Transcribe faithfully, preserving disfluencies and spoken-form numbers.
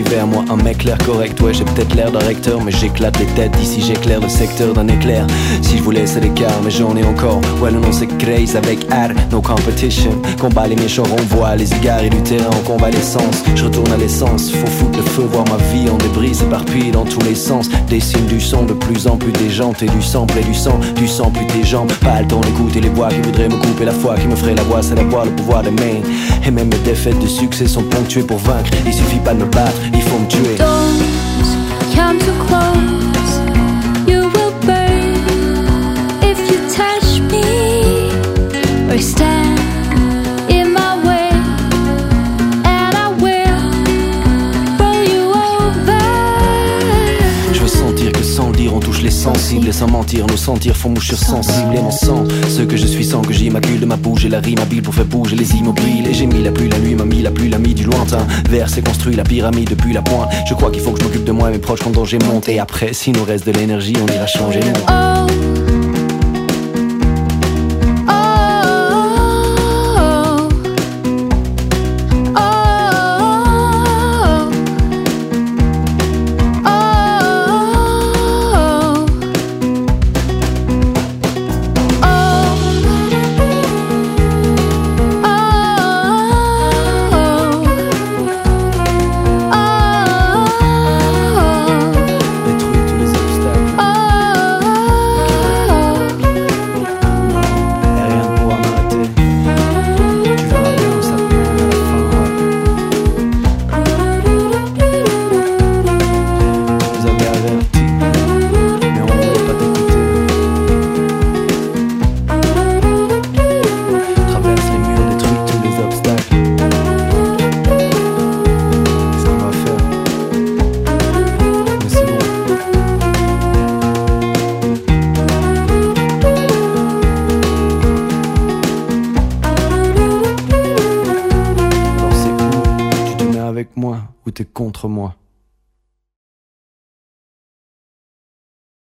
vers moi, un mec l'air correct. Ouais, j'ai peut-être l'air d'un recteur, mais j'éclate les têtes. D'ici j'éclaire le secteur d'un éclair. Si je vous laisse à l'écart, mais j'en ai encore. Ouais, le nom c'est Grace avec R, no competition. Combat les méchants, on voit les égards et du terrain en convalescence. Je retourne à l'essence, faut foutre le feu, voir ma vie en débris, s'éparpille dans tous les sens. Dessine du son de plus en plus déjante et du sample et du sang, du sang plus tes jambes. Pas le temps d'écouter les voix qui voudraient me couper la foi, qui me ferait la voix, c'est d'avoir le pouvoir des mains. Et même mes défaites de succès sont ponctuées pour vaincre. Il suffit pas de me battre, il faut me tuer. Don't come too close, you will burn if you touch me or stand in my way, and I will roll you over. Je veux sentir que sans le dire on touche les sensibles. Et sans mentir, nos sentirs font mouchure sensible. Et mon sang, ce que je suis sans que j'immacule de ma bouche. Et la rime habile pour faire bouger les immobiles. Et j'ai mis la pluie, la nuit m'a mis la pluie, l'ami du lointain. Vers s'est construit la pyramide depuis la pointe. Je crois qu'il faut que je m'occupe de moi et mes proches quand danger monte. Et après, s'il nous reste de l'énergie, on ira changer le monde. Oh. Ou t'es contre moi?